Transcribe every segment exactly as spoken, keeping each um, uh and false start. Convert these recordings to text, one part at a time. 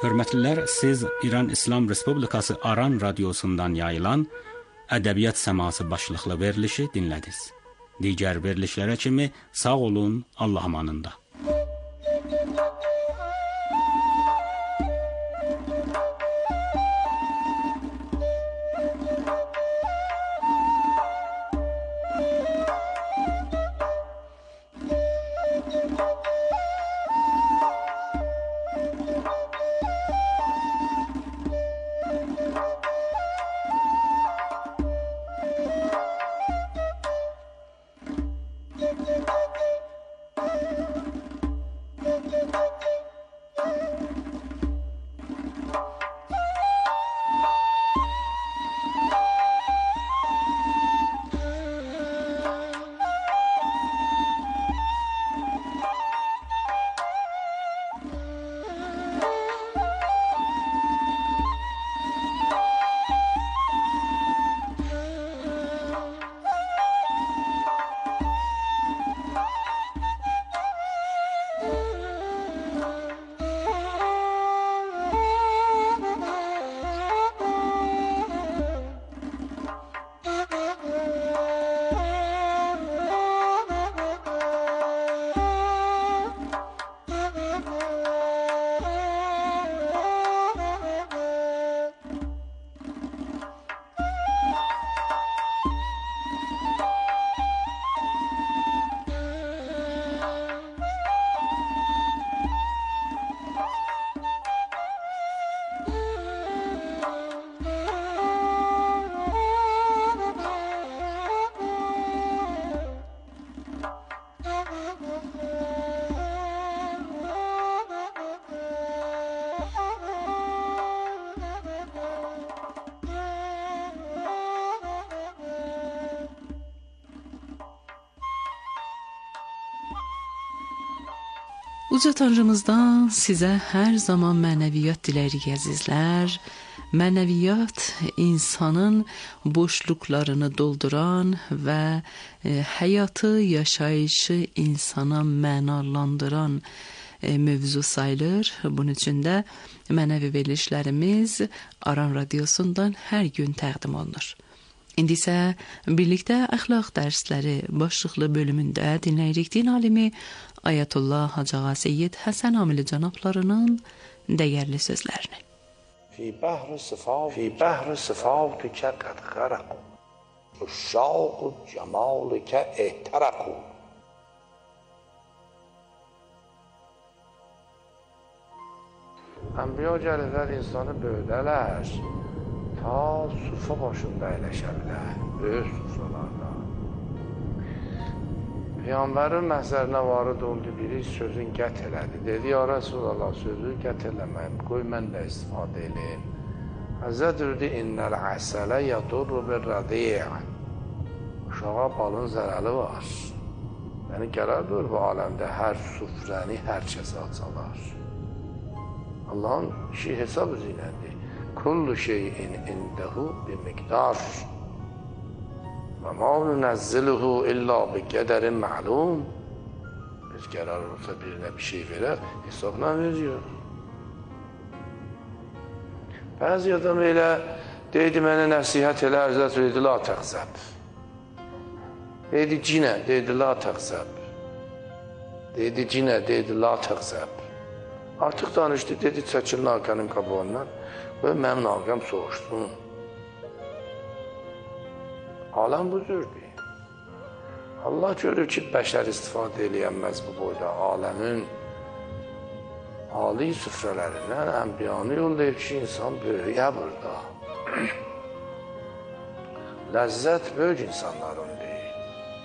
Hörmətlilər, siz İran İslam Respublikası Aran radiosundan yayılan Ədəbiyyat Səması başlıqlı verilişi dinlədiniz. Digər verilişlərə kimi sağ olun, Allah amanında. Uca Tanrımızdan sizə hər zaman mənəviyyat diləyirik əzizlər. Mənəviyyat insanın boşluqlarını dolduran və e, həyatı, yaşayışı insana mənalandıran e, mövzu sayılır. Bunun üçün də mənəvi verilişlərimiz Aran radiosundan hər gün təqdim olunur. İndi isə birlikdə əxlaq dərsləri başlıqlı bölümündə dinləyirik din alimi Ayətullah Hacı Ağa Seyyid Həsən Amili cənablarının dəyərli sözlərini. Fi bəhr sıfat, fi bəhr sıfatükə qəd qərəqu, uşşaqu cəmalükə ehtərəqu. Ənbiya gəlirlər insanı böyüdələr, ta sufa başında əyləşə bilər, böyük sufalarda. Peyğəmbərin məhzərinə varid oldu, biri sözün qət elədi. Dedi, ya Rasulallah, sözü qət eləməyim, qoy mən də istifadə eləyim. Həzrət dedi, innəl əsələ yadurru bir radiyə. Uşağa balın zərəli var. Yəni, qərardır bu aləmdə hər sufrəni hər kəsə açalar. Allahın işi hesab üzrəyləndi. Kullu şeyin indəhu bi miqdar. Və ma nunəzziluhu illa bi qədərin məlum. Biz qərar olsa birinə bir şey verər, hesabla veriyor. Bəzi adam elə deydi, mənə nəsihət elə, Həzrət deydi, la təqzəb. Deydi, cinə, deydi, la təqzəb. Deydi, cinə, deydi, la təqzəb. Artıq danışdı, dedi, çəkilin arkanın qabağından və mənim arqam soğuşsun. Aləm bu cürdür. Allah görür ki, bəşər istifadə eləyənməz bu boyda aləmin ali süfrələrindən ənbiyanı yollayıb ki, insan böyüyə burada. Ləzzət böyük insanların deyil.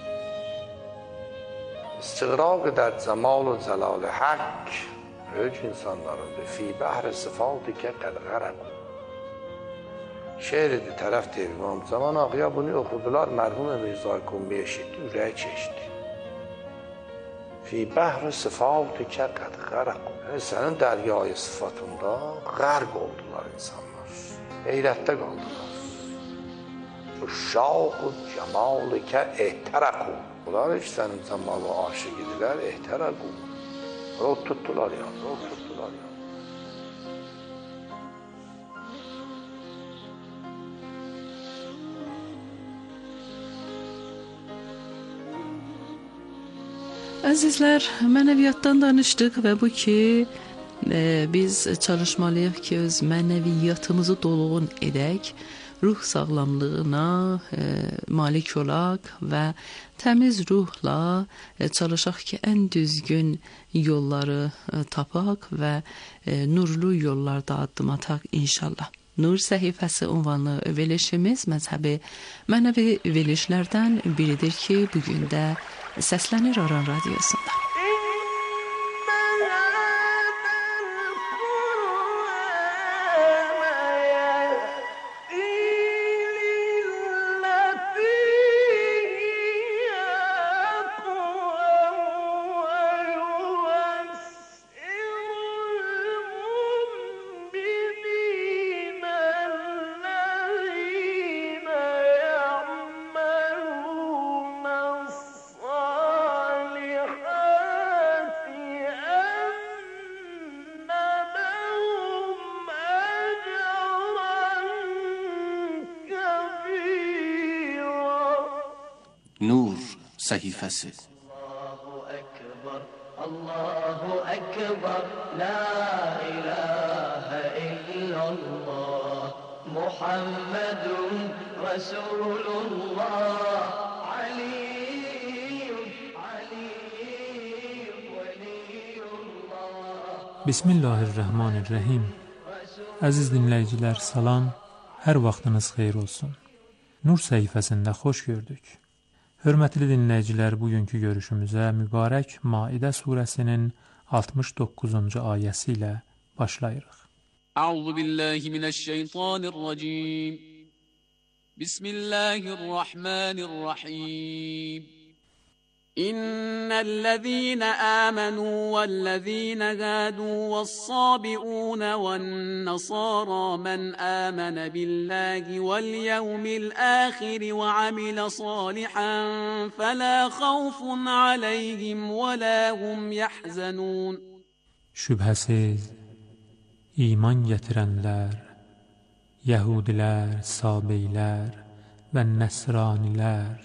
İstiqraq edər cəmal-ı cəlal-ı haqq böyük insanların deyil. Fi bəhr sıfatükə qəd qərəqu. Şeir idi, tərəf deyil. Zaman Ağaya bunu oxudular, mərhum Mirzə Qummi eşitdi, ürəyi keçdi. Fi bəhr sıfatükə qəd qərəqu. Yəni, sənin dəryayı sıfatında qərq oldular insanlar. Heyrətdə qaldılar. Uşşaqu cəmalikə ehtərəqu. Bunlar heç sənin cəmalı aşıq idilər, ehtərəqu. O tutdular yani, o tutdular yani. Əzizlər, mənəviyyatdan danışdıq və bu ki, e, biz çalışmalıyıq ki, öz mənəviyyatımızı dolğun edək, ruh sağlamlığına e, malik olaq və təmiz ruhla e, çalışaq ki, ən düzgün yolları e, tapaq və e, nurlu yollarda addım ataq inşallah. Nur səhifəsi ünvanlı verilişimiz məzhəbi mənəvi verilişlərdən biridir ki, bugün də səslənir Aran Radiosunda. Nur səhifəsi. Allahu Ekber, Allahu Ekber, La ilahe illallah, Muhammedun Resulullah, Aliyyun, Aliyyun, Veliyullah. Bismillahirrahmanirrahim. Əziz dinləyicilər, salam, hər vaxtınız xeyir olsun. Nur səhifəsində xoş gördük. Hörmətli dinləyicilər, bugünkü görüşümüzə mübarək Maidə surəsinin altmış doqquzuncu ayəsi ilə başlayırıq. Əuzu billahi minəşşeytanirracim. Bismillahirrahmanirrahim. إن الذين آمنوا والذين هادوا والصابئون والنصارى من آمن بالله واليوم الآخر وعمل صالحا فلا خوف عليهم ولا هم يحزنون. Şübhəsiz, iman gətirənlər, Yəhudilər, Sabeylər və Nəsranilər,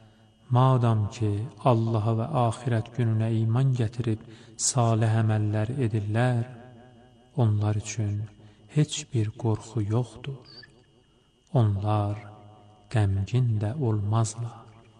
madam ki, Allaha və axirət gününə iman gətirib salih əməllər edirlər, onlar üçün heç bir qorxu yoxdur. Onlar qəmgin də olmazlar.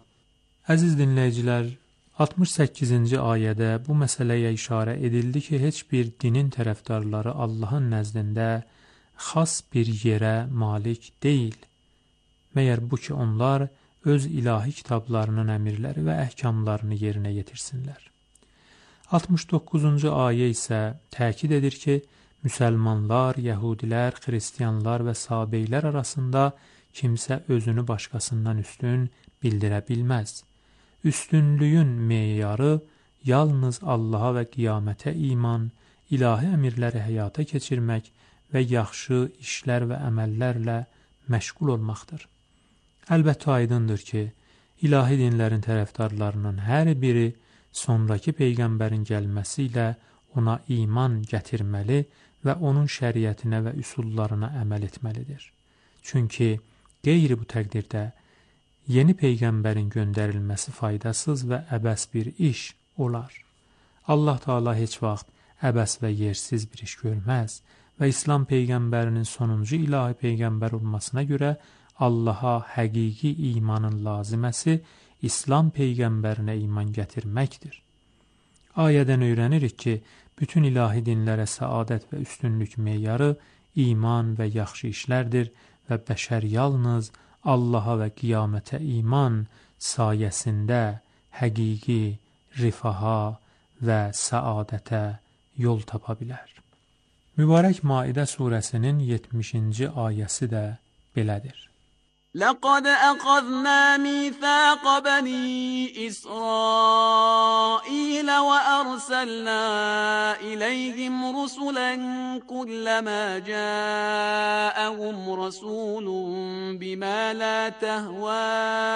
Əziz dinləyicilər, altmış səkkizinci ayədə bu məsələyə işarə edildi ki, heç bir dinin tərəfdarları Allahın nəzdində xas bir yerə malik deyil. Məyər bu ki, onlar öz ilahi kitablarının əmirləri və əhkamlarını yerinə yetirsinlər. altmış doqquzuncu ayə isə təkid edir ki, müsəlmanlar, yəhudilər, xristianlar və sabeylər arasında kimsə özünü başqasından üstün bildirə bilməz. Üstünlüyün meyarı yalnız Allaha və qiyamətə iman, ilahi əmirləri həyata keçirmək və yaxşı işlər və əməllərlə məşğul olmaqdır. Əlbəttə aydındır ki, ilahi dinlərin tərəfdarlarının hər biri sonraki Peyğəmbərin gəlməsi ilə ona iman gətirməli və onun şəriətinə və üsullarına əməl etməlidir. Çünki qeyri bu təqdirdə yeni Peyğəmbərin göndərilməsi faydasız və əbəs bir iş olar. Allah Teala heç vaxt əbəs və yersiz bir iş görməz və İslam Peyğəmbərinin sonuncu ilahi Peyğəmbər olmasına görə Allaha həqiqi imanın laziməsi İslam Peyğəmbərinə iman gətirməkdir. Ayədən öyrənirik ki, bütün ilahi dinlərə səadət və üstünlük meyarı iman və yaxşı işlərdir və bəşər yalnız Allaha və qiyamətə iman sayəsində həqiqi rifaha və səadətə yol tapa bilər. Mübarək Maidə surəsinin yetmişinci ayəsi də belədir. لقد أخذنا ميثاق بني إسرائيل وأرسلنا إليهم رسلا كلما جاءهم رسول بما لا تهوى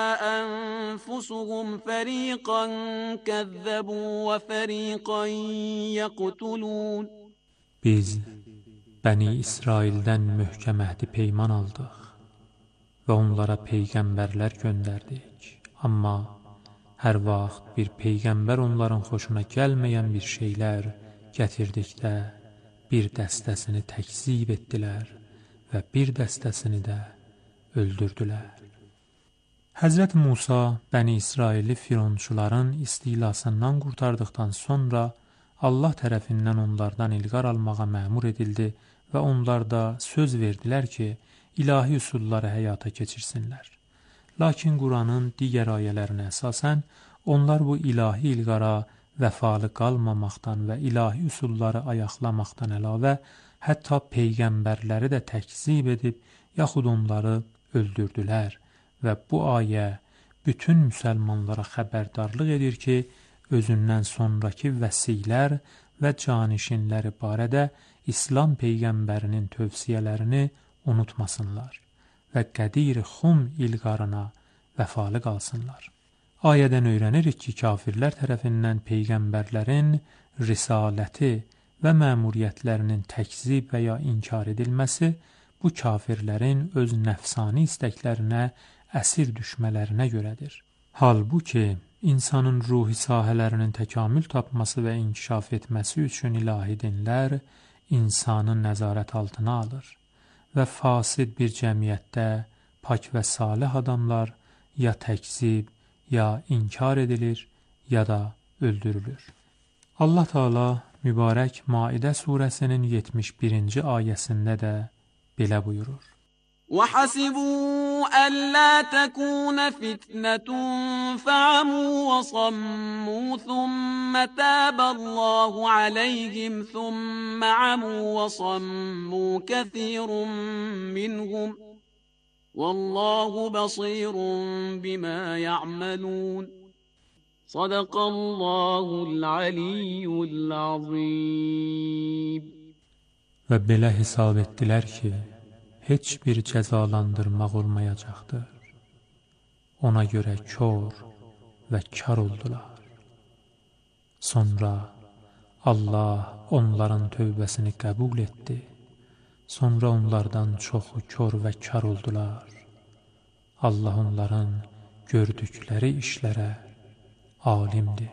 أنفسهم فريقا كذبوا وفريقا يقتلون. Biz Bəni İsraildən möhkəm əhdi peyman aldıq və onlara peyğəmbərlər göndərdik. Amma Hər vaxt bir peyğəmbər onların xoşuna gəlməyən bir şeylər gətirdikdə, bir dəstəsini təkzib etdilər və bir dəstəsini də öldürdülər. Həzrət Musa Bəni İsraili fironçuların istilasından qurtardıqdan sonra Allah tərəfindən onlardan ilqar almağa məmur edildi və onlar da söz verdilər ki, ilahi üsulları həyata keçirsinlər. Lakin Quranın digər ayələrinə əsasən, onlar bu ilahi ilqara vəfalı qalmamaqdan və ilahi üsulları ayaqlamaqdan əlavə, hətta peyğəmbərləri də təkzib edib, yaxud onları öldürdülər və bu ayə bütün müsəlmanlara xəbərdarlıq edir ki, özündən sonraki vəsilər və canişinləri barədə İslam peyğəmbərinin tövsiyələrini unutmasınlar və Qədir Xum ilqarına vəfalı qalsınlar. Ayədən öyrənirik ki, kafirlər tərəfindən peyğəmbərlərin risaləti və məmuriyyətlərinin təkzib və ya inkar edilməsi bu kafirlərin öz nəfsani istəklərinə əsir düşmələrinə görədir. Halbuki, insanın ruhi sahələrinin təkamül tapması və inkişaf etməsi üçün ilahi dinlər insanı nəzarət altına alır və fasid bir cəmiyyətdə pak və salih adamlar ya təkzib, ya inkar edilir, ya da öldürülür. Allah Teala mübarək Maidə surəsinin yetmiş birinci ayəsində də belə buyurur. وَحَسِبُوا أَلَّا تَكُونَ فِتْنَةٌ فَعَمُوا وَصَمُّوا ثُمَّ تَابَ اللَّهُ عَلَيْهِمْ ثُمَّ عَمُوا وَصَمُّوا كَثِيرٌ مِّنْهُمْ وَاللَّهُ بَصِيرٌ بِمَا يَعْمَلُونَ صَدَقَ اللَّهُ الْعَلِيُّ الْعَظِيمُ. Və belə hesab etdilər ki, heç bir cəzalandırmaq olmayacaqdır. Ona görə kör və kar oldular. Sonra Allah onların tövbəsini qəbul etdi. Sonra onlardan çoxu kör və kar oldular. Allah onların gördükləri işlərə alimdir.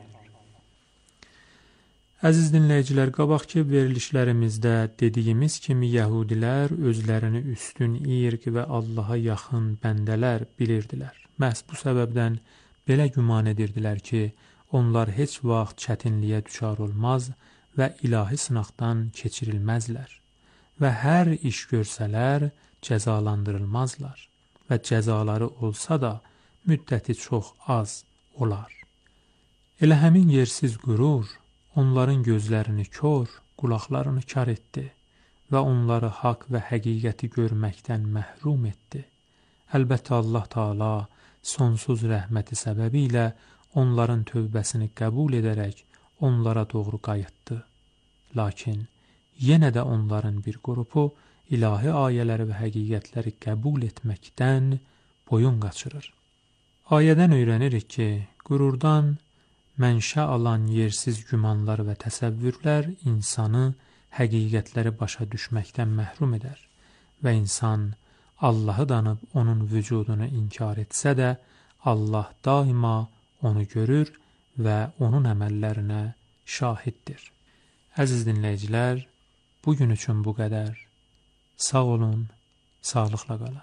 Əziz dinləyicilər, qabaqki verilişlərimizdə dediyimiz kimi yəhudilər özlərini üstün irq və Allaha yaxın bəndələr bilirdilər. Məhz bu səbəbdən belə güman edirdilər ki, onlar heç vaxt çətinliyə düçar olmaz və ilahi sınaqdan keçirilməzlər və hər iş görsələr cəzalandırılmazlar və cəzaları olsa da müddəti çox az olar. Elə həmin yersiz qürur onların gözlərini kör, qulaqlarını kar etdi və onları haqq və həqiqəti görməkdən məhrum etdi. Əlbəttə Allah Teala sonsuz rəhməti səbəbilə onların tövbəsini qəbul edərək onlara doğru qayıtdı. Lakin yenə də onların bir qrupu ilahi ayələri və həqiqətləri qəbul etməkdən boyun qaçırır. Ayədən öyrənirik ki, qürurdan mənşə alan yersiz gümanlar və təsəvvürlər insanı həqiqətləri başa düşməkdən məhrum edər və insan Allahı danıb onun vücudunu inkar etsə də, Allah daima onu görür və onun əməllərinə şahiddir. Əziz dinləyicilər, bugün üçün bu qədər. Sağ olun, sağlıqla qalın.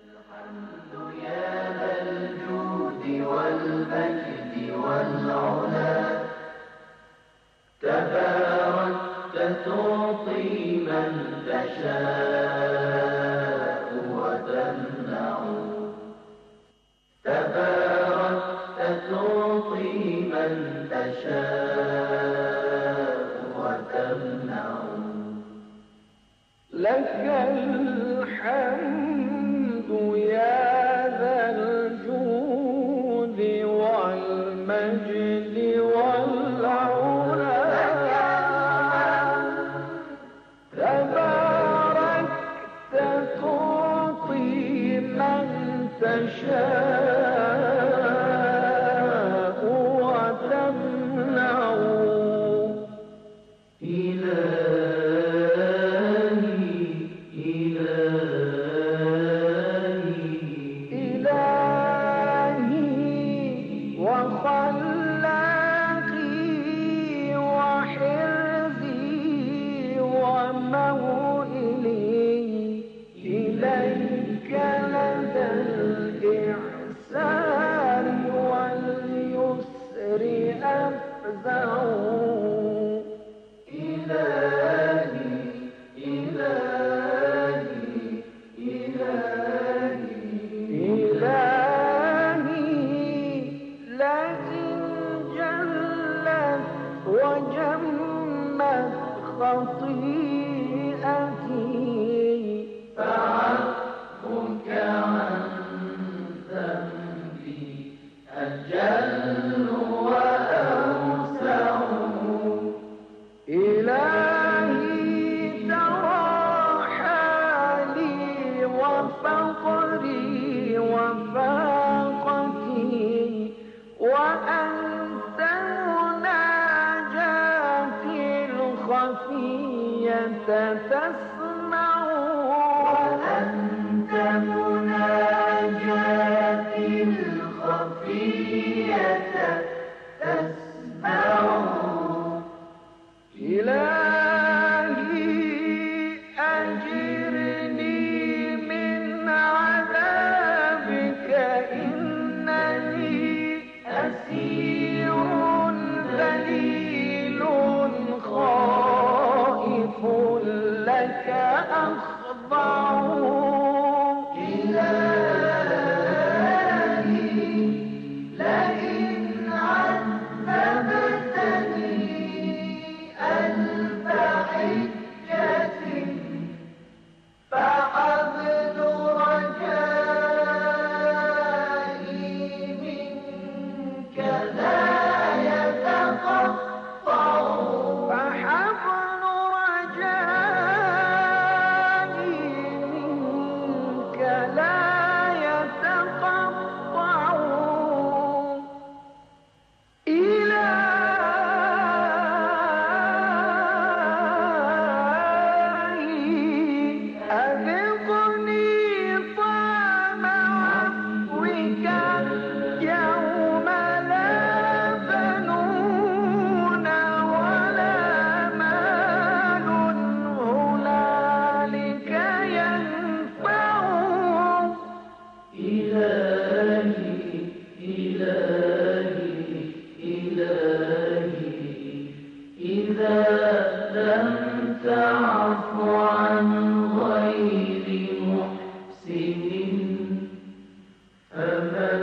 تباركت تعطي من تشاء وتمنع تباركت تعطي من تشاء وتمنع لك الحمد يا ذا الجود والمجد والعلا تباركت تعطي من تشاء وتمنع إلهي إلهي همت خطيئتي فعفوك عن ذنبي أجل وأوسع إلهي ترى حالي وفقري وفاقتي وأنت مناجاتي الخفية تسمع وأنت مناجاتي الخفية تسمع إلهي أجرني من عذابك إنني أسير ذليل خائف لك أخضع إلهي لئن عذبتني ألف حجة فحبل رجائي منك لا يتقطع فحبل رجائي منك لا يتقطع إلهي أذقني طعم عفوك يوم لا بنون ولا مال هنالك ينفع إلهي إلهي إلهي إذا لم تعف عن غير محسن فمن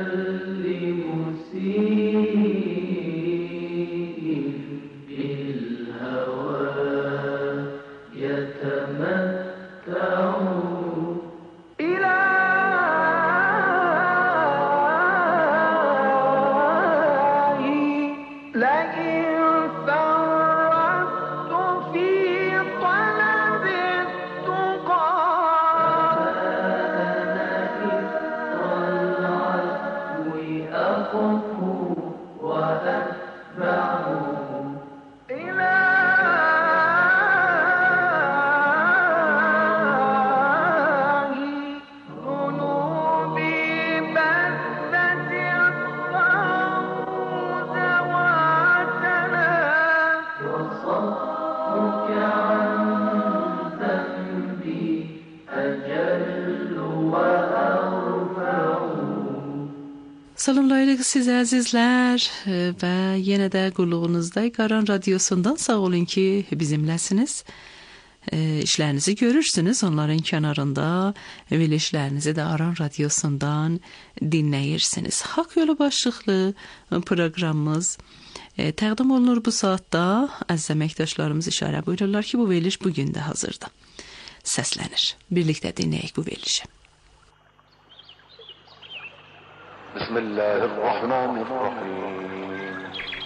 لمسيء بالهوى يتمتع إلهي لئن فرطت في طلب التقى والعفو أقف وأتبع إلهي ذنوبي بثت الصوت وعتنا وصفك عن ذنبي أجل وأرفع. Salamlayırıq siz əzizlər və yenə də qulluğunuzda Qaran Radiosundan sağ olun ki, bizimləsiniz. E, işlərinizi görürsünüz, onların kənarında verilişlərinizi də Aran Radiosundan dinləyirsiniz. Haqq yolu başlıqlı proqramımız e, təqdim olunur bu saatda. Əziz əməkdaşlarımız işarə buyururlar ki, bu veriliş bugün də hazırdır. Səslənir. Birlikdə dinləyək bu verilişi. Bismillahirrahmanirrahim.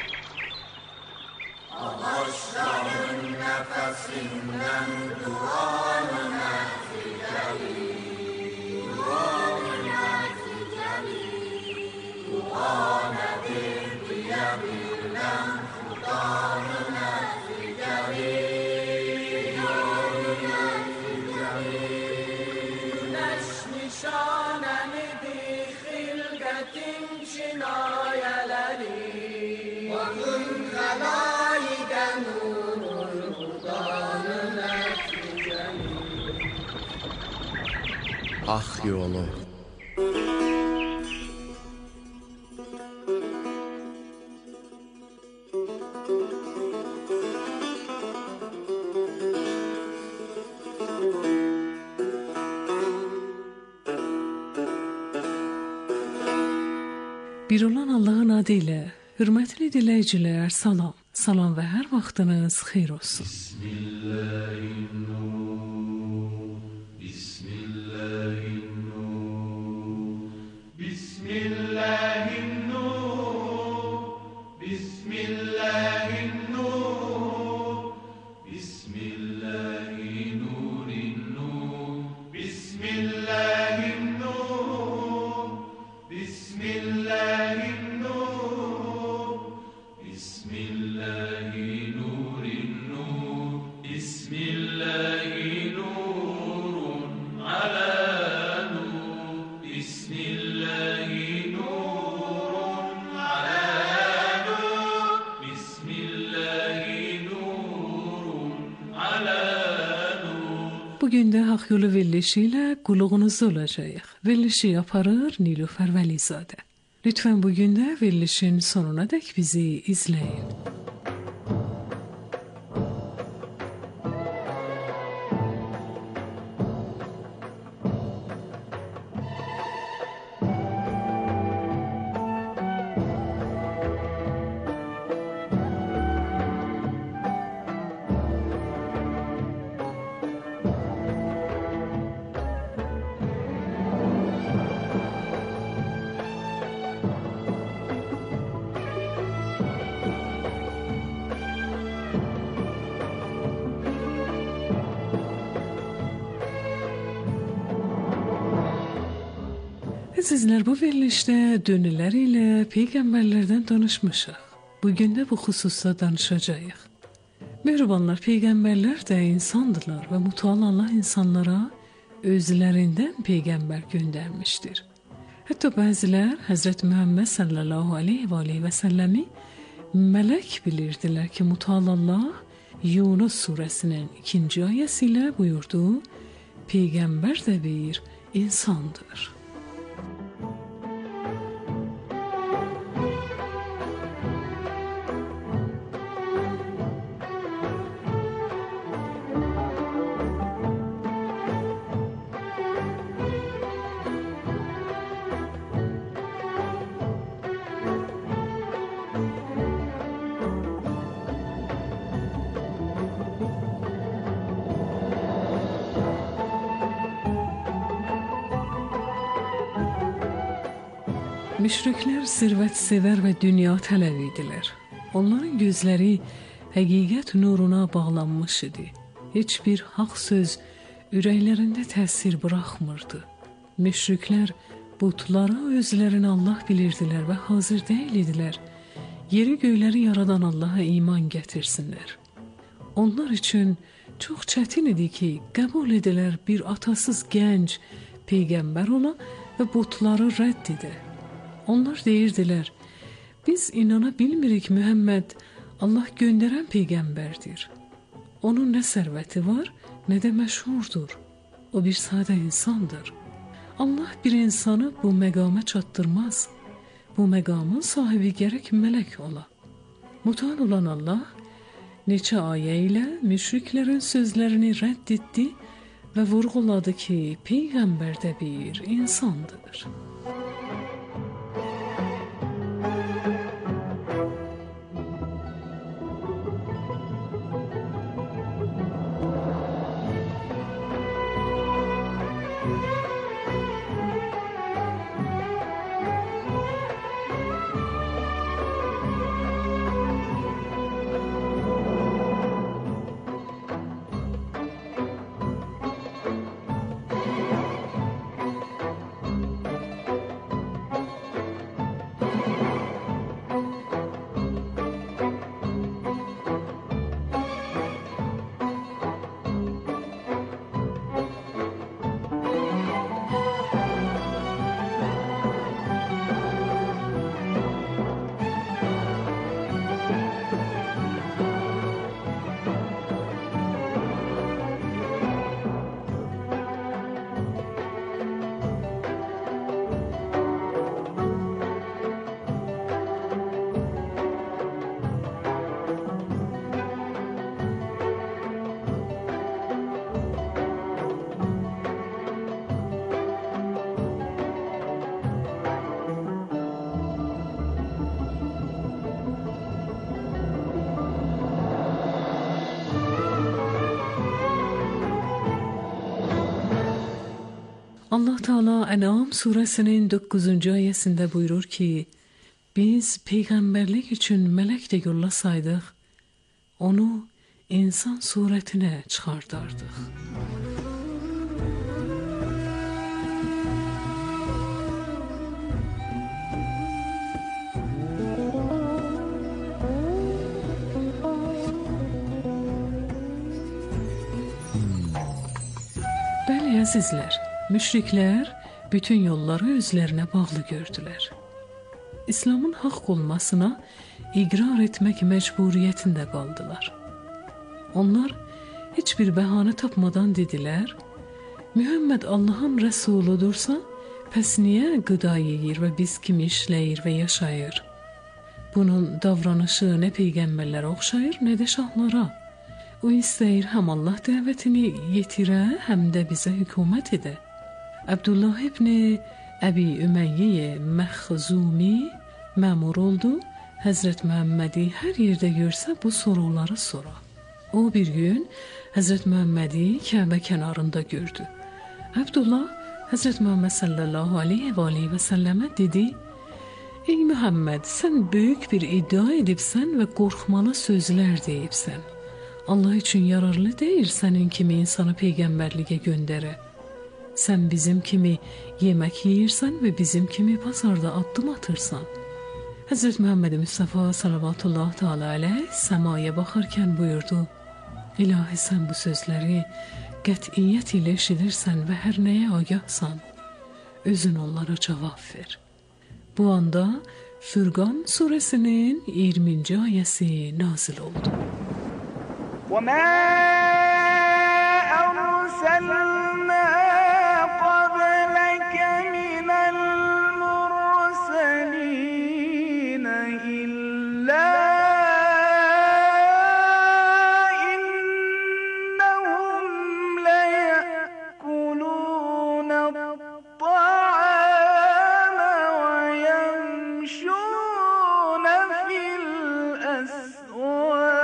Başların nefesinden duanına ticari, duanına ticari, duanedir diyebilmem fudanına ticari, duanına ticari. Güneş nişanenidir hilgetin çinayeleri, vakın halayide nurul hudanına ticari. Hak yolu. Bir olan Allah'ın adıyla, hürmetli dinleyiciler, salam. Salam və hər vaxtınız xeyir olsun. Bugün de Hak Yolu verilişi ile kulluğunuzda olacağıq. Verilişi yaparır Nilüfer Velizade. Lütfen bugün de verilişin sonuna dek bizi izleyin. Sizler bu verilişte dönüler ile peygamberlerden danışmışıq. Bugün de bu hususta danışacağıq. Mehribanlar, peygamberler de insandılar ve mutual Allah insanlara özlerinden peygamber göndermiştir. Hatta bəzilər Hazreti Muhammed sallallahu aleyhi ve aleyhi ve sellemi melek bilirdiler ki mutual Allah Yunus suresinin ikinci ayesiyle buyurduğu peygamber de bir insandır. Müşrikler servet sever ve dünya tələbidirlər. Onların gözləri həqiqət nuruna bağlanmış idi. Heç bir haq söz ürəklərində təsir buraxmırdı. Müşriklər butları özlərini Allah bilirdilər və hazır deyil idilər. Yeri göyləri yaradan Allaha iman gətirsinlər. Onlar üçün çox çətin idi ki, qəbul edilər bir atasız gənc peyğəmbər ola və butları rədd edə. Onlar deyirdilər, biz inana bilmirik Mühəmməd Allah göndərən peyğəmbərdir. Onun nə sərvəti var, nə də məşhurdur. O bir sadə insandır. Allah bir insanı bu məqama çatdırmaz. Bu məqamın sahibi gərək mələk ola. Mutal olan Allah neçə ayə ilə müşriklərin sözlərini rədd etdi və vurğuladı ki, peyğəmbər də bir insandır. Allah Teala En'am suresinin dokuzuncu ayesinde buyurur ki, biz peygamberlik için melek de yollasaydık, onu insan suretine çıkardardık. Bəli əzizlər, müşriklər bütün yolları özlerine bağlı gördüler. İslam'ın hak olmasına igrar etmek mecburiyetinde kaldılar. Onlar hiçbir bahane tapmadan dediler, Muhammed Allah'ın Resuludursa, pes niye gıda yiyir ve biz kimi işleyir ve yaşayır? Bunun davranışı ne peygamberlere okşayır ne de şahlara. O istəyir həm Allah dəvətini yetirə, həm də bizə hükümət edə. Abdullah ibn Əbi Ümeyye Məxzumi məmur oldu. Həzrət Məhəmmədi hər yerdə görsə bu soruları sorar. O bir gün Həzrət Məhəmmədi Kəbə kənarında gördü. Abdullah Həzrət Məhəmməd sallallahu aleyhi və aleyhi və səlləmə dedi, ey Məhəmməd, sən böyük bir iddia edibsən və qorxmalı sözlər deyibsən. Allah için yararlı değil senin kimi insanı peygamberliğe göndere. Sen bizim kimi yemek yiyirsen ve bizim kimi pazarda addım atırsan. Hazreti Muhammed Mustafa sallallahu teala aleyh semaya bakarken buyurdu. İlahi sen bu sözleri qətiyyət ile eşidirsen ve her neye agahsan, özün onlara cevap ver. Bu anda Furqan suresinin yirminci ayesi nazil oldu. وَمَا أَرْسَلْنَا قَبْلَكَ مِنَ الْمُرْسَلِينَ إِلَّا إِنَّهُمْ لَيَأْكُلُونَ الطَّعَامَ وَيَمْشُونَ فِي الْأَسْوَاقِ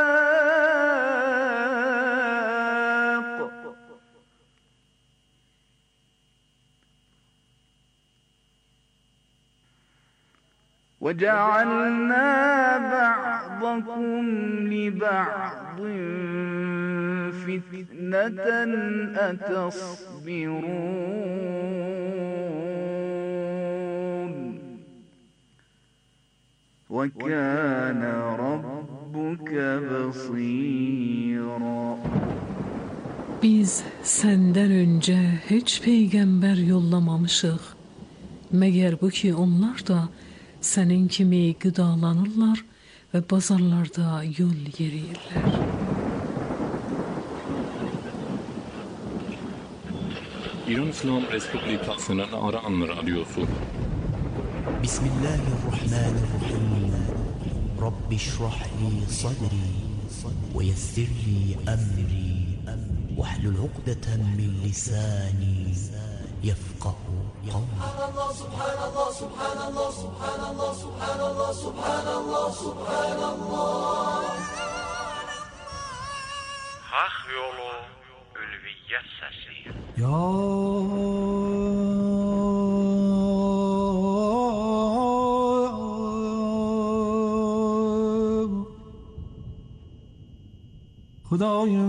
وَجَعَلْنَا بَعْضَكُمْ لِبَعْضٍ فِتْنَةً أَتَصْبِرُونَ وَكَانَ رَبُّكَ بَصِيرًا. Biz senden önce hiç peygamber yollamamışıq. Məgər bu ki onlar da senin kimi gıdalanırlar ve pazarlarda yol yeriyirler. İran İslam Respublikası'nın Aran Radyosu. Bismillahirrahmanirrahim. Rabbi şrah li sadri ve yessir li emri vahlul uqdeten min lisani yefqahu qawli. Subhanallah, subhanallah, subhanallah, subhanallah, subhanallah, subhanallah. Hak yolu ülviyyət səsi. Ya Xudayım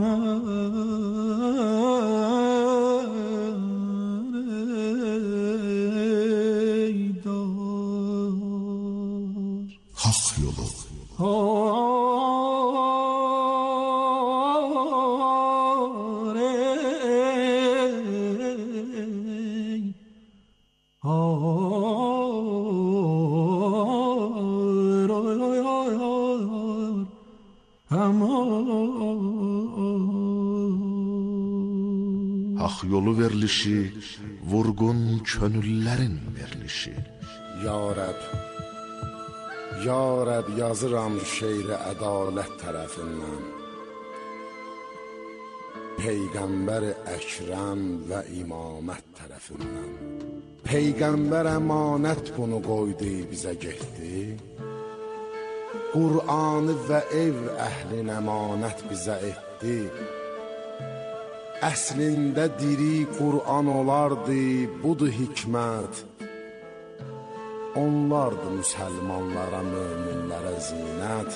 Hak yolu. Hak yolu verilişi, vurgun könüllərin verilişi. Ya Rəb, Ya Rəb yazıram şeiri ədalət tərəfindən. Peyğəmbər Əkrəm və imamət tərəfindən. Peyğəmbər əmanət bunu qoydu bizə getdi. Qur'anı və ev əhlin əmanət bizə etdi. Əslində diri Qur'an olardı, budur hikmət. Onlardı müsəlmanlara, möminlərə zinət.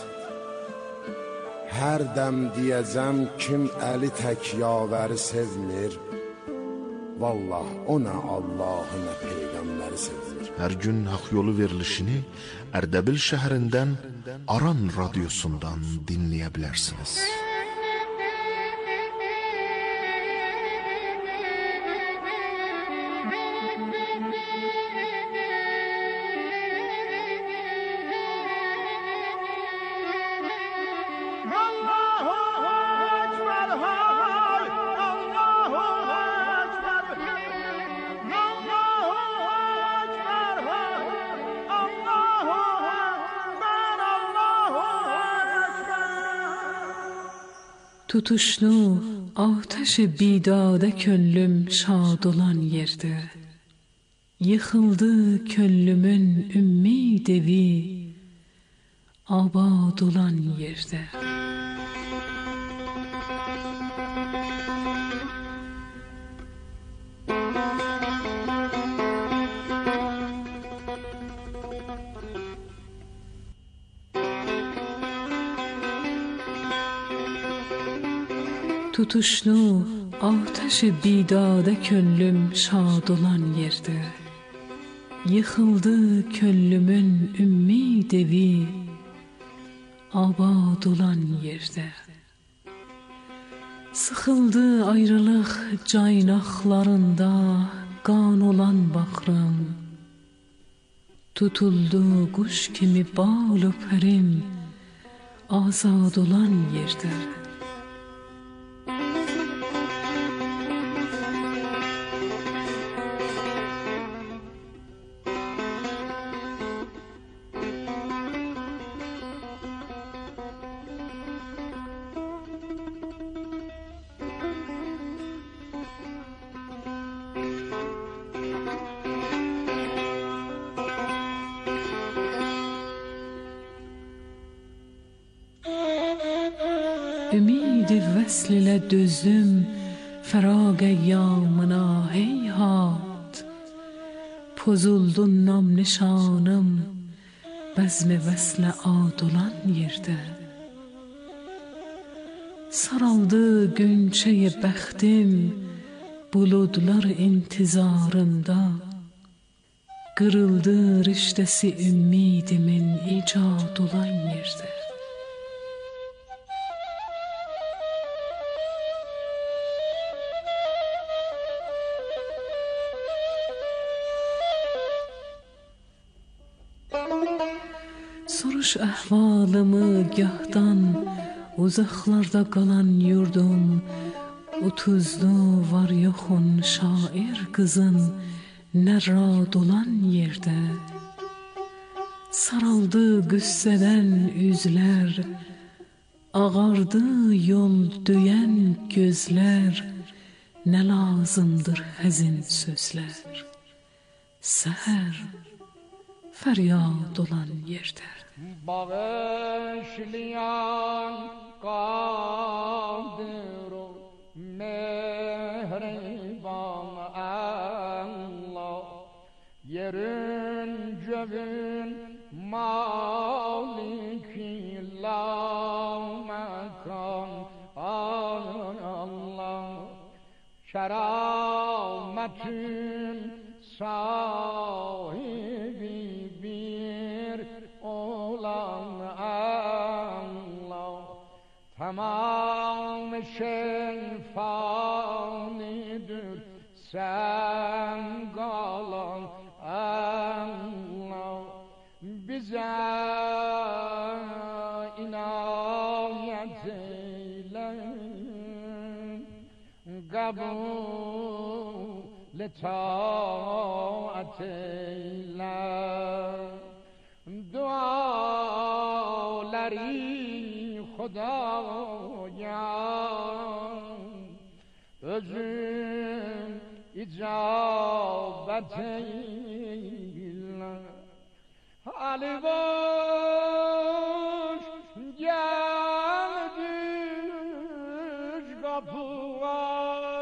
Hər dəm deyəcəm kim əli tək yavəri sevmir, vallah o nə Allahı nə Peyğəmbəri sevmir. Hər gün haqq yolu verilişini Ərdəbil şəhərindən Aran radiosundan dinləyə bilərsiniz. Tutuşlu ateş bidade könlüm şad olan yerde, yıkıldı könlümün ümmid evi abad olan yerde. Tutuşlu ateş bidade könlüm şad olan yerde, yıkıldı könlümün ümmid evi abad olan yerde. Sıxıldı ayrılıq caynaqlarında qan olan baxrım, tutuldu quş kimi balu pərim azad olan yerde. Ümid vəsl ilə dözdüm fəraq əyyamına heyhat, pozuldu nam nişanım bəzm vəslə ad olan yerdə. Saraldı günçəyi bəxtim buludlar intizarında, qırıldı riştəsi ümmidimin icad olan yerdə. Soruş əhvalımı gahdan, uzaqlarda qalan yurdum, otuzlu var yoxun şair qızın nə rad olan yerdə. Saraldı qüssədən üzlər, ağardı yol döyən gözlər, nə lazımdır həzin sözlər. Səhər fəryad olan yerdə. Bağışlayan qadir ol, mehriban Allah, yerin göğün maliki la mekan Allah, kerametin sahibi bir olan Allah, tamam şey fanidir sen kalan Allah, bize inayet eyle, kabul taat eyle. Duaları Xudaya özün icabet eyle. Ali boş gel düş kapıya,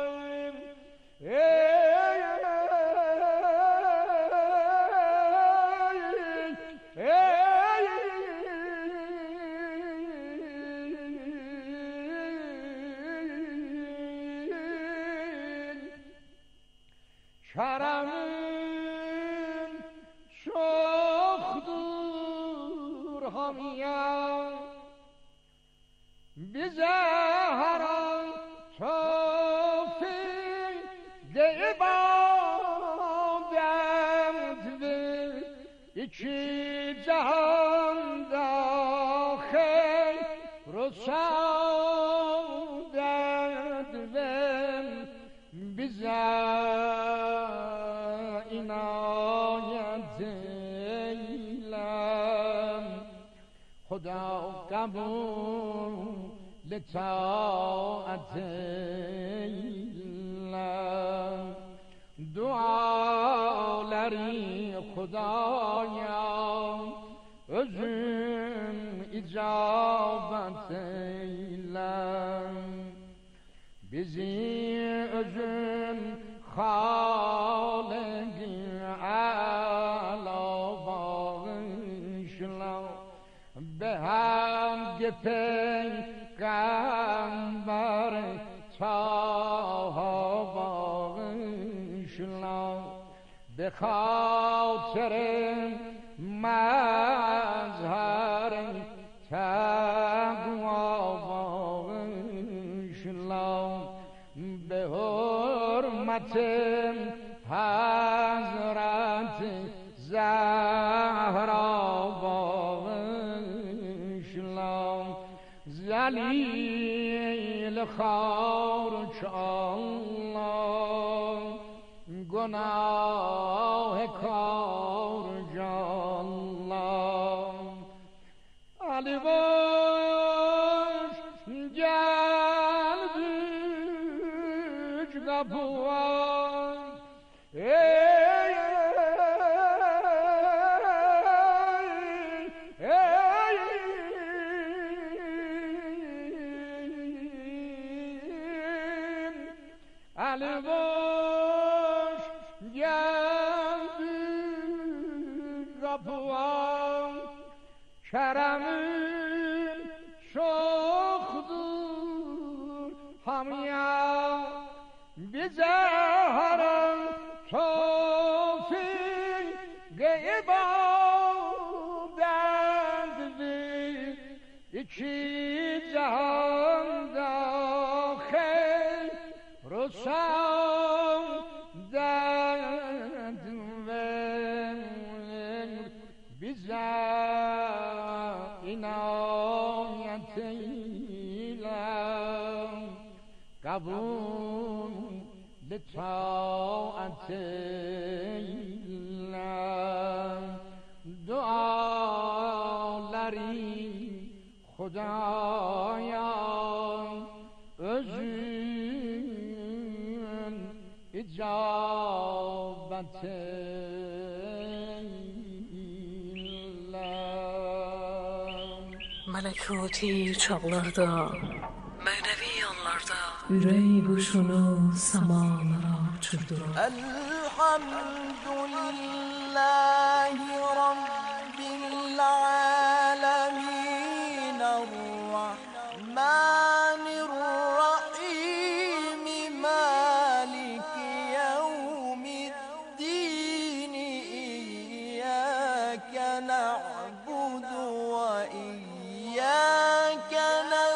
Kerem'in çoktur hamiyem, bize her an tevfik de ibadet ver. İki cihanda hayr-ı saadet ver. Bize inayet eyle, Huda kabul لطاعت ایلم duaları Xudaya özüm icabet eylem. Bizi özün Halik-i Ala bağışla, be hem Peygamber Taha bağışla, be خاطر مظهر تقوا bağışla, به حرمت حضرت زهرا bağışla. ذلیل خارج الله گناه کارج الله. علی باش گل بیج گپوان علی باش گل بیج گپوان Kerem'in çoktur hamiyem, bize her an tevfik ibadet ver. İki cihanda hayr-ı saadet ver. Bize inayet eyle, kabul litaat eyle. Duaları Xudaya özün icabet Mələkuti çağlarda, mənəvi yanlarda ürək quşunu samalara uçurdurar. Elhamdülillahi Rabbil alemin, Errahmanirrahim, Maliki yevmiddin, İyyâke na'budu ve İyyâke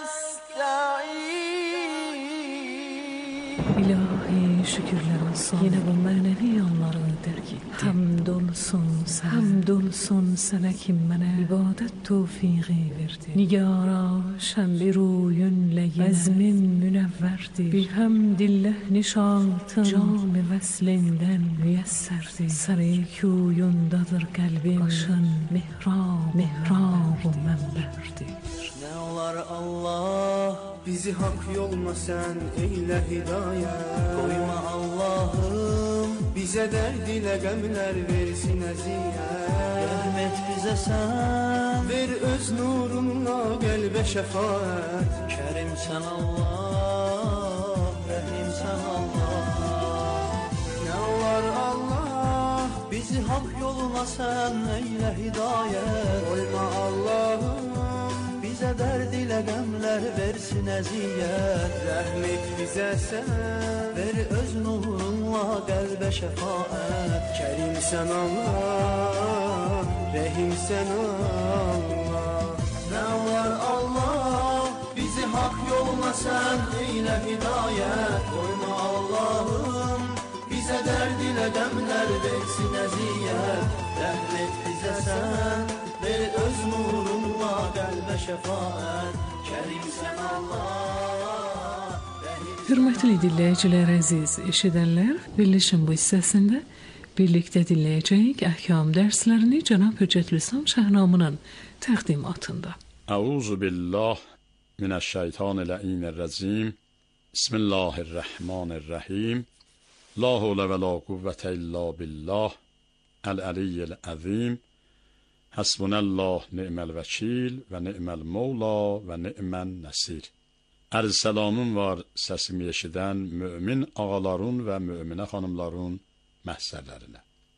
nesta'in. İlahi şükürler olsun, yine bu mənəvi yanları dərk etdi. Həmd olsun sən, həmd olsun sənə kim mənə ibadət tövfiqi verdi. Nigara şəmbi ruyunlə yine əzmim münəvvərdir. Bilhəmdilləh nişatın cam-ı vəslindən müyəssərdir. Səri kuyundadır qəlbim, başın mihrab, mihrab-ı mənbərdir. Ne olar Allah, bizi hak yoluna sen eyle hidayet. Koyma Allah'ım bize derd ile gemler versin eziyet. Rahmet bize sen, ver öz nurunla gelbe şefaat. Kerim sen Allah, Rahim sen Allah. Ne olar Allah, bizi hak yoluna sen eyle hidayet. Koyma Allah'ım bize derd ile gemler versin eziyet. Rahmet bize bizəsən, ver öz nurunla qəlbə şəfaət. Kərim sən Allah, rəhim sən Allah. Nə var Allah, bizi haqq yoluna sən eylə hidayət. Qoyma Allahım, bizə dərd ilə qəmlər versin əziyyət. Rəhm et bizə sən, ver öz nurunla qəlbə şəfaət. Kərim sən Allah. Hörmətli dinləyicilər, əziz eşidənlər, verilişin bu hissəsində birlikdə dinləyəcəyik əhkam dərslərini Cənab Hüccətülislam Şəhnamının təqdimatında. Əuzu billah minəşşeytanirracim. Bismillahirrahmanirrahim. La havle ve la kuvvete illa billah. El-aliyyil azim. Hasbunallah ni'mel vekil ve ni'mel mevla ve ni'men nesir. Ərz salamım var səsimi eşidən mümin ağaların və müminə xanımların məhsərlərinə.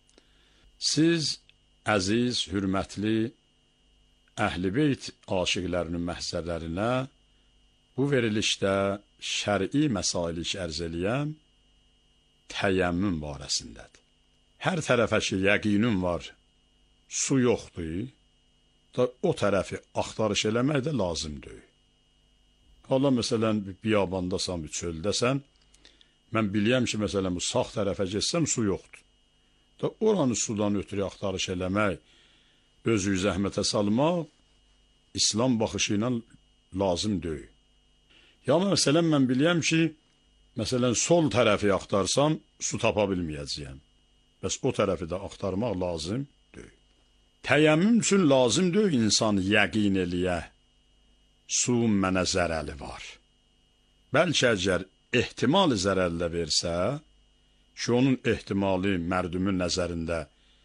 Siz əziz, hürmətli Əhl-i Beyt aşiqlərinin məhsərlərinə bu verilişdə şər'i məsail ərz eləyəm təyəmmüm barəsindədir. Hər tərəfə ki, yəqinum var, su yoxdur, da o tərəfi axtarış eləmək də lazımdır. Hala, məsələn, bir biyabandasan, bir çöldəsən, mən biliyəm ki, məsələn, bu sağ tərəfə geçsəm, su yoxdur. Da oranı sudan ötürü axtarış eləmək, özü zəhmətə salmaq, İslam baxışı ilə lazım deyil. Ya, məsələn, mən biliyəm ki, məsələn, sol tərəfi axtarsam, su tapa bilməyəcəyəm. Bəs o tərəfi də axtarmaq lazım deyil. Təyəmmüm üçün lazım deyil insan yəqin eləyə. Su mənə zərəli var. Bəlkə əgər ehtimal zərərlə versə, ki, onun ehtimali mərdumun nəzərində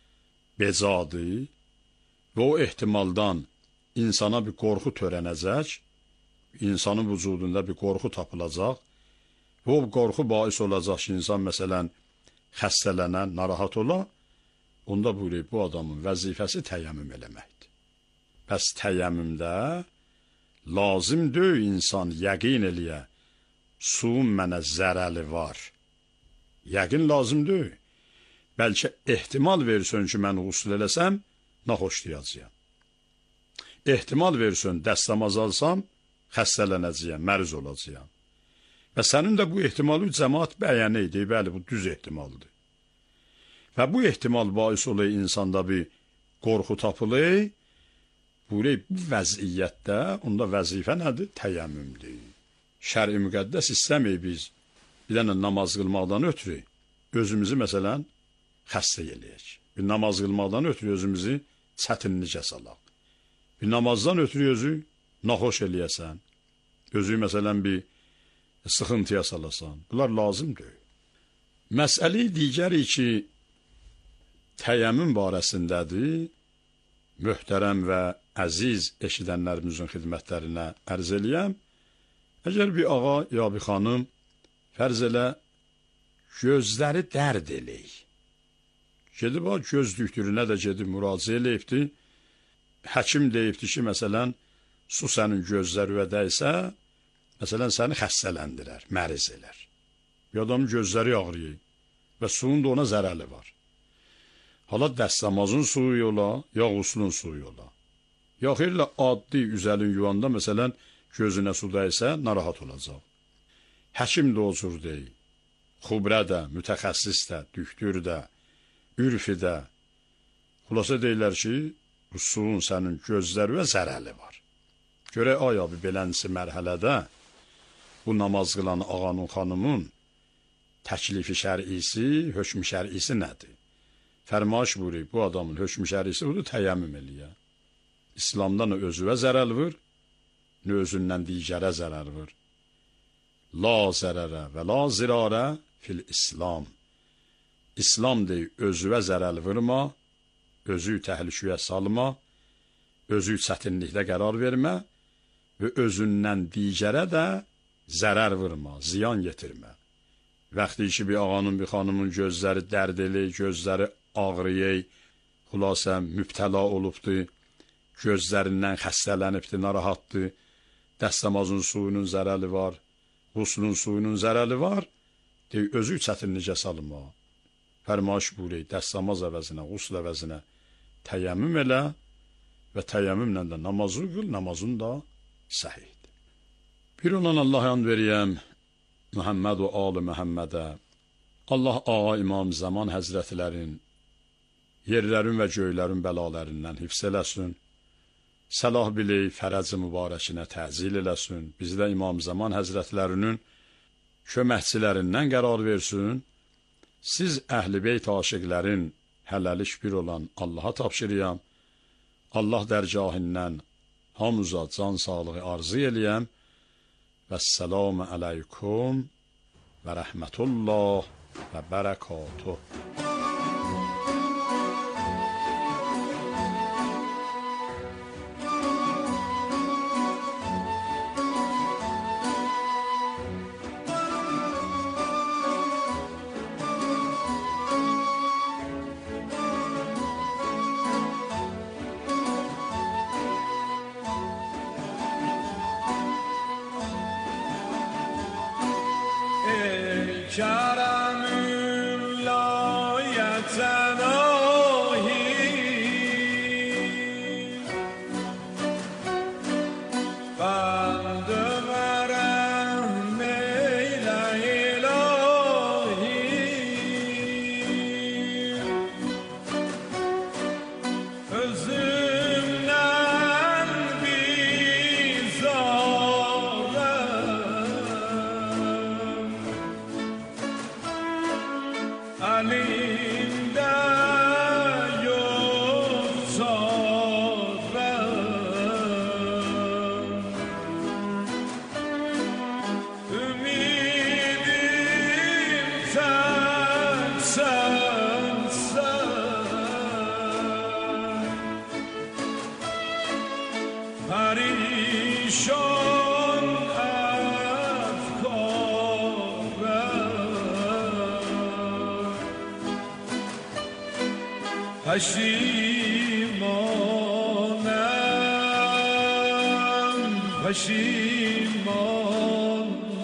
becadır və o ehtimaldan insana bir qorxu törənəcək, insanın vücudunda bir qorxu tapılacaq və o qorxu bais olacaq ki, insan məsələn xəstələnən, narahat ola, onda buyurur, bu adamın vəzifəsi təyyəmmüm eləməkdir. Bəs təyyəmmümdə lazım deyil insan yəqin eləyə, suyun mənə zərəli var. Yəqin lazım deyil. Bəlkə ehtimal versin ki, mənğusl eləsəm, naxoşlayacağım. Ehtimal versin, dəstəmaz alsam, xəstələnəcəyəm, məriz olacağım. Və sənin də bu ehtimalı cəmaat bəyən eydi, bəli, bu düz ehtimaldır. Və bu ehtimal bais olay insanda bir qorxu tapılır, buyurur, bu vəziyyətdə, onda vəzifə nədir? Təyyəmmümdür. Şər-i müqəddəs istəməyik biz, bir dənə namaz qılmaqdan ötürü, özümüzü məsələn, xəstə eləyək. Bir namaz qılmaqdan ötürü özümüzü çətinlikə salaq. Bir namazdan ötürü özü naxoş eləyəsən, özü məsələn bir sıxıntıya salasan. Bunlar lazım deyil. Məsələ digəri ki, təyyəmmüm barəsindədir, möhtərəm və əziz eşidənlərimizin xidmətlərinə ərz eləyəm. Əgər bir ağa ya bir xanım fərz elə gözləri dərd eləyik. Gedib o göz düktürünə də gedib müraciə eləyibdi. Həkim deyibdi ki, məsələn, su sənin gözlərinə dəysə, məsələn, səni xəstələndirər, məriz elər. Bir adamın gözləri ağrıyır və suyun da ona zərəli var. Hala dəstəmazın suyu yola, yağuslun suyu yola. Ya xeyirlə addi üzəlin yuvanda, məsələn, gözünə su dəysə, narahat olacaq. Həkim də o cür deyil. Xubrə də, mütəxəssis də, düktür də, ürfi də. Xulasa deyirlər ki, bu suyun sənin gözlərinə zərəli var. Görək, aya bir belənsi mərhələdə bu namaz qılan ağanın, xanımın təklifi şər'isi, hökm şər'isi nədir? Fərmaş buyurur, bu adamın hökm şər'isi budur, təyyəmmüm eləyə. İslamda nə özüvə zərəl vur, nə özündən digərə zərər vur. La zərərə və la zirarə fil İslam. İslam deyil, özüvə zərəl vurma, özü təhlükəyə salma, özü çətinlikdə qərar vermə və özündən digərə də zərər vurma, ziyan yetirmə. Vaxtı ki, bir ağanın, bir xanımın gözləri dərd eləyir, gözləri ağrıyır, xülasən mübtəla olubdur, gözlərindən xəstələnibdir, narahatdır, dəstəmazın suyunun zərəli var, Quslun suyunun zərəli var, deyir, özü çətinlikə salınma. Fərmaş buyuruyor, dəstəmaz əvəzinə, qusl əvəzinə təyyəmmüm elə və təyyəmmümlə də namazı qıl, namazın da səhihdir. Bir olan Allah and veriyəm, Muhammed və Ali Muhammedə, Allah Ağa İmam Zaman Həzrətlərin yerlərin və göylərin bəlalarından hifz eləsin, səlah biley fərəc-i mübarəkinə təzil eləsin, bizdə İmam Zaman Həzrətlərinin köməkçilərindən qərar versin, siz əhl-i beyt aşiqlərin hələlik bir olan Allaha tapşırıyam, Allah dərgahından hamıza can sağlığı arzu eləyəm və səlamu aleykum və rəhmətullah və bərəkatuh. Kerem'ün layetanahi ben dömerem neyle ilahi özümden bizarem Alimde yok sorrem Ümidim sen sensen Perişan Peşimanem, peşimanem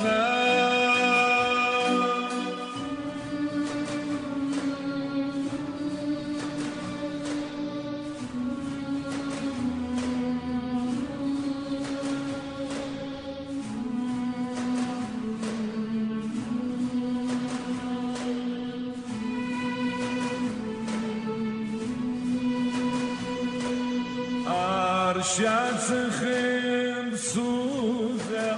Arşatsın suze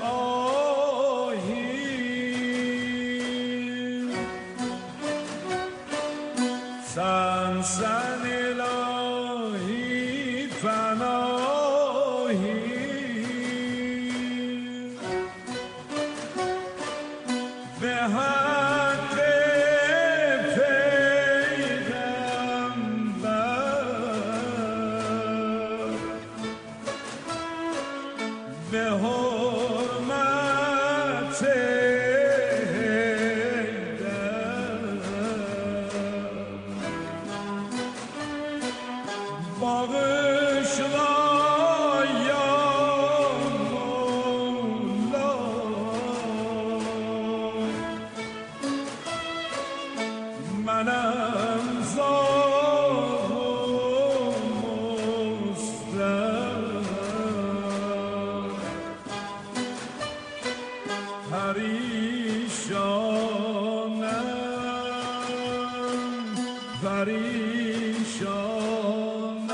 ahim Sen sen ilahi fenahim Ve hakkı به حرمت bağışla ya Mevla menem zalım perişanım, perişanım.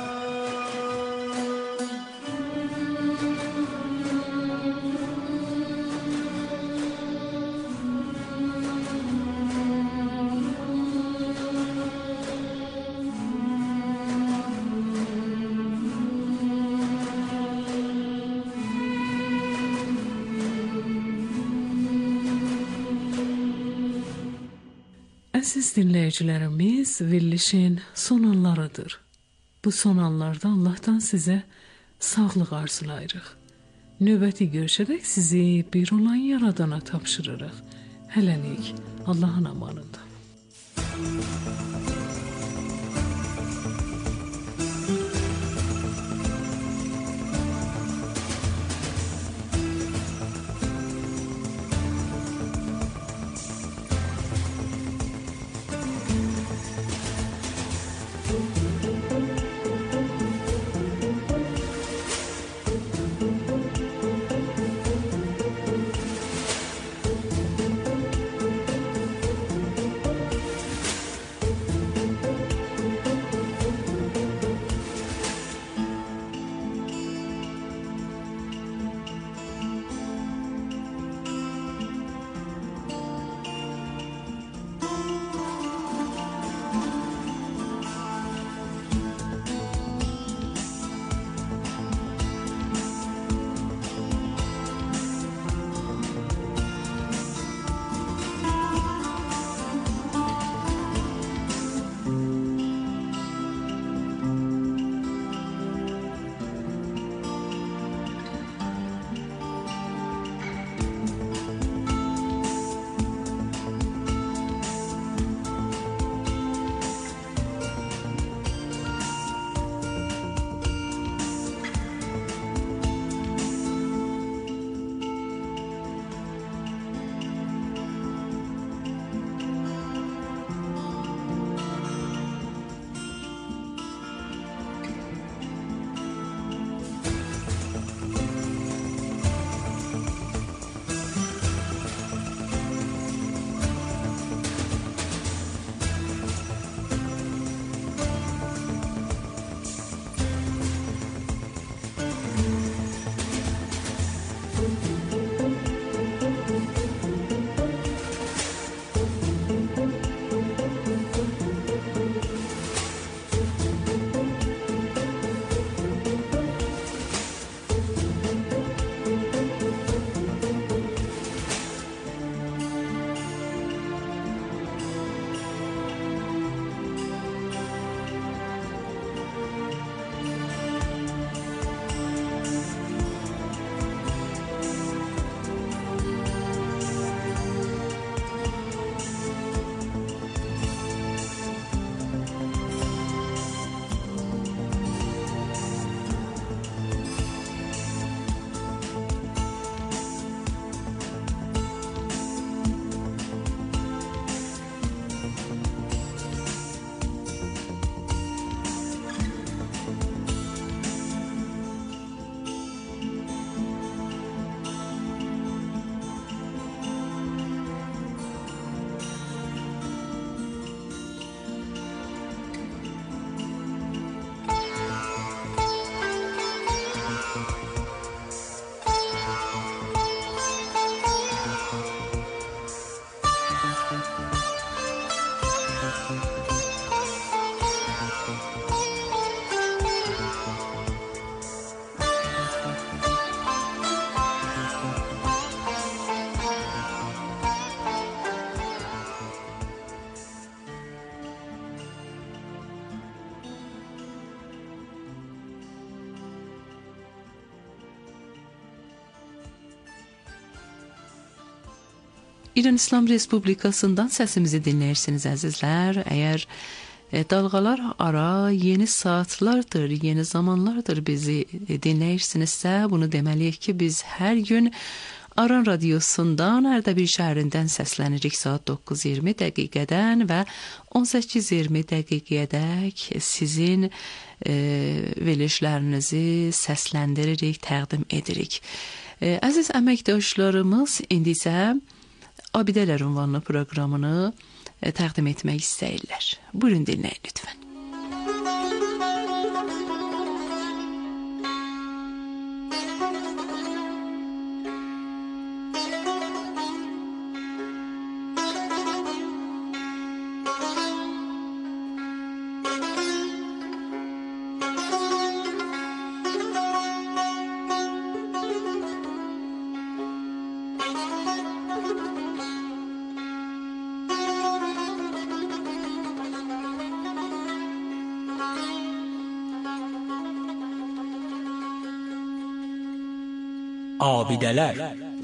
Əziz dinləyicilərimiz, verilişin son anlarıdır. Bu son anlarda Allahdan sizə sağlıq arzulayırıq. Növbəti görüşərək sizi bir olan Yaradana tapşırırıq. Hələlik Allahın amanında. İran İslam Respublikasından səsimizi dinləyirsiniz əzizlər. Əgər e, dalğalar ara yeni saatlardır, yeni zamanlardır bizi e, dinləyirsinizsə, bunu deməliyik ki, biz hər gün Aran Radiosundan Ərdəbil şəhərindən səslənirik saat doqquz iyirmi dəqiqədən və on səkkiz iyirmi dəqiqəyədək sizin e, verilişlərinizi səsləndiririk, təqdim edirik. E, əziz əməkdaşlarımız indi isə Abidələr ünvanlı proqramını e, təqdim etmək istəyirlər. Buyurun dinləyin lütfən. Abidələr.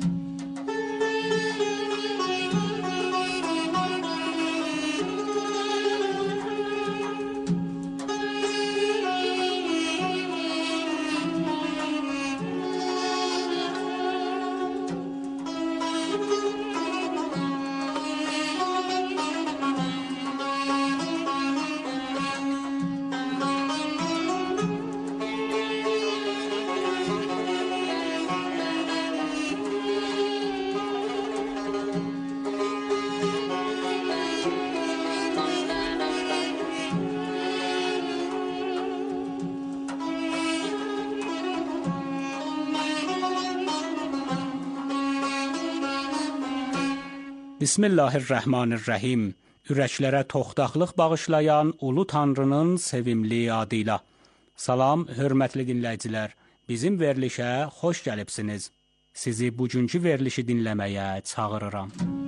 Bismillahirrahmanirrahim. Ürəklərə toxtaqlıq bağışlayan Ulu Tanrının sevimli adıyla. Salam, hörmətli dinləyicilər. Bizim verilişə xoş gəlibsiniz. Sizi bugünkü verilişi dinləməyə çağırıram.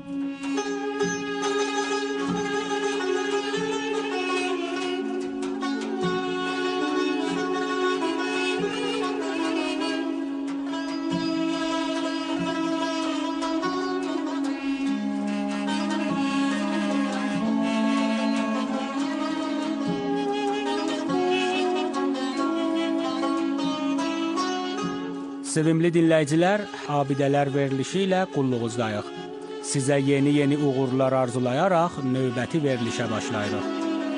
Sevimli dinləyicilər, Abidələr verilişi ilə qulluğuzdayıq. Sizə yeni-yeni uğurlar arzulayaraq növbəti verilişə başlayırıq.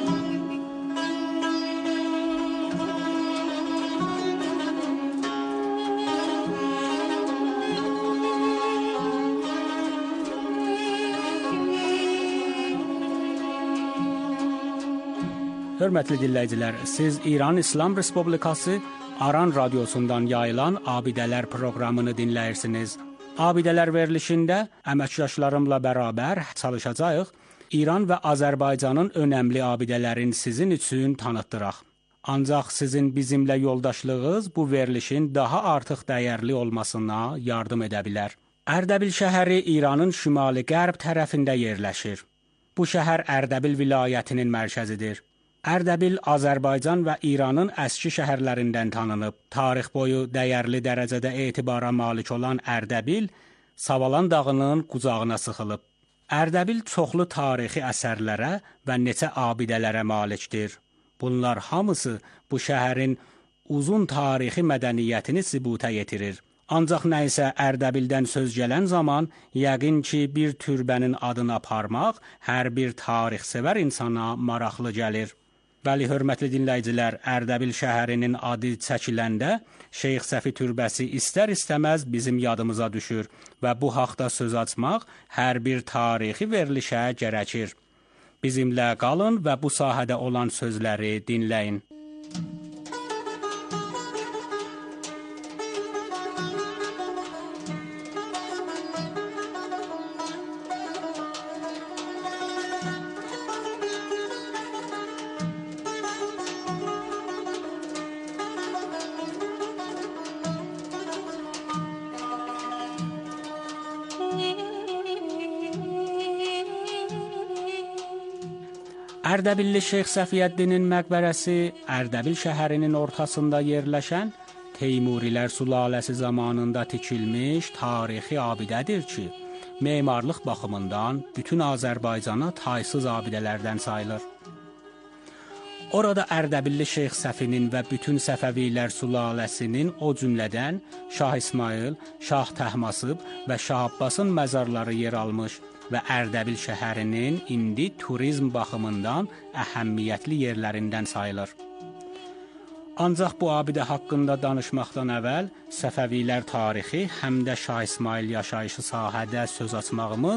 Hörmətli dinləyicilər, siz İran İslam Respublikası Aran Radiosundan yayılan Abidələr proqramını dinləyirsiniz. Abidələr verilişində əməkdaşlarımla bərabər çalışacağıq. İran və Azərbaycanın önəmli abidələrini sizin üçün tanıtdıraq. Ancaq sizin bizimlə yoldaşlığınız bu verilişin daha artıq dəyərli olmasına yardım edə bilər. Ərdəbil şəhəri İranın şimali-qərb tərəfində yerləşir. Bu şəhər Ərdəbil vilayətinin mərkəzidir. Ərdəbil Azərbaycan və İranın əski şəhərlərindən tanınıb. Tarix boyu dəyərli dərəcədə etibara malik olan Ərdəbil, Savalan dağının qucağına sıxılıb. Ərdəbil çoxlu tarixi əsərlərə və neçə abidələrə malikdir. Bunlar hamısı bu şəhərin uzun tarixi mədəniyyətini sübuta yetirir. Ancaq nə isə Ərdəbildən söz gələn zaman, yəqin ki, bir türbənin adını aparmaq hər bir tarixsevər insana maraqlı gəlir. Bəli, hörmətli dinləyicilər, Ərdəbil şəhərinin adı çəkiləndə Şeyx Səfi türbəsi istər-istəməz bizim yadımıza düşür və bu haqda söz açmaq hər bir tarixi verilişə gərəkir. Bizimlə qalın və bu sahədə olan sözləri dinləyin. Ərdəbilli Şeyx Səfiyyəddinin məqbərəsi Ərdəbil şəhərinin ortasında yerləşən Teymurilər sülaləsi zamanında tikilmiş tarixi abidədir ki, memarlıq baxımından bütün Azərbaycana taysız abidələrdən sayılır. Orada Ərdəbilli Şeyx Səfinin və bütün Səfəvilər sülaləsinin, o cümlədən Şah İsmayıl, Şah Təhmasıb və Şah Abbasın məzarları yer almış və Ərdəbil şəhərinin indi turizm baxımından əhəmiyyətli yerlərindən sayılır. Ancaq bu abidə haqqında danışmaqdan əvvəl Səfəvilər tarixi həm də Şah İsmayıl yaşayışı sahədə söz açmağımız